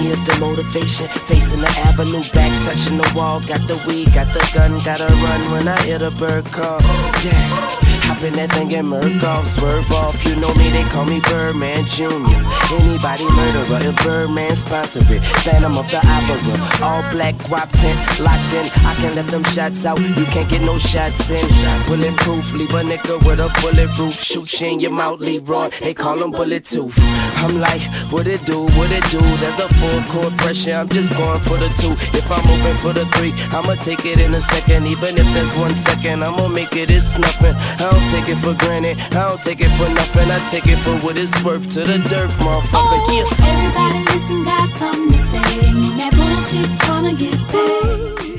money is the motivation. Facing the avenue, back touching the wall. Got the weed, got the gun, gotta run when I hear the bird call. Yeah. Hop in that thing and murk off, swerve off. You know me, they call me Birdman Jr. Anybody murderer, if Birdman sponsor it. Phantom of the Opera, all black guap tent, locked in. I can let them shots out, you can't get no shots in. Bulletproof, leave a nigga with a bullet roof. Shoot you in your mouth, Leroy, they call him Bullet Tooth. I'm like, what it do, what it do? There's a full court pressure, I'm just going for the 2. If I'm open for the 3, I'ma take it in a second. Even if there's 1 second, I'ma make it, it's nothing. I don't take it for granted, I don't take it for nothing. I take it for what it's worth to the dirt, motherfucker. Oh, yeah. Everybody listen, got something to say. That bullshit tryna get paid.